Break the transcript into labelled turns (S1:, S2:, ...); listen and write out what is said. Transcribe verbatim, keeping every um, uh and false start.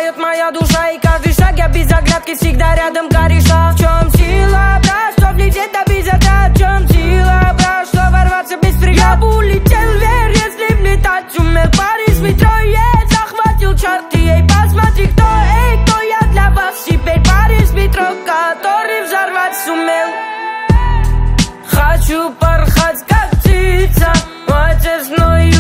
S1: поет моя душа. И каждый шаг я без оглядки всегда рядом кореша. В чем сила, брат, чтоб лететь до без отряд? В чем сила, брат, чтоб ворваться без преград? Я бы улетел вверх, если б летать умел. Парень с метро, ей захватил черт. И ей посмотри, кто, эй, кто я для вас теперь. Парень с метро, который взорвать сумел. Хочу порхать, как птица, отец, но